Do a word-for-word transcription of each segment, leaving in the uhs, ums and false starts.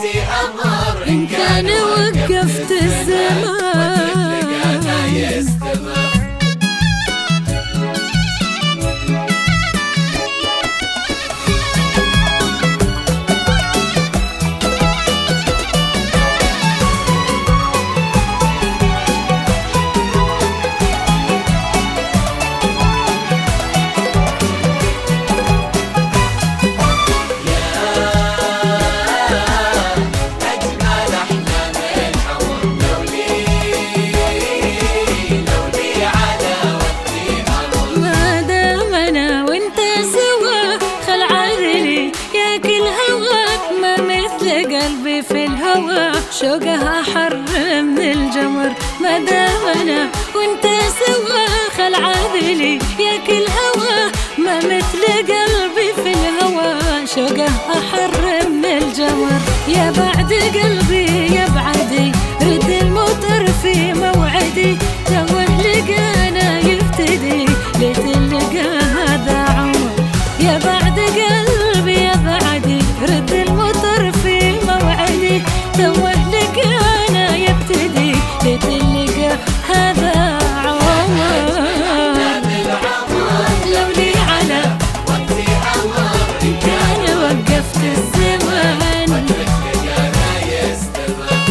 وقتي أمر إن كان وقفت الزمان يستمر. قلبي في الهوى شوقها أحر من الجمر. ما دام أنا وانت سوا خل عاذلي يا كل هوى ما مثل قلبي في الهوى شوقها أحر من الجمر. يا بعد قلبي يا بعدي رد المطر في موعدي توه لقانا يفتدي ليت اللقا هذا عمر. يا بعد قلبي يا بعدي رد المطر في موعدي توه لقانا يبتدي ليت اللقا هذا عمر. لو لي على وقتي أمر إن كان وقفت الزمان لقانا يستمر.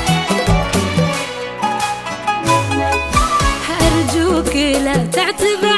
أرجوك لا تعتب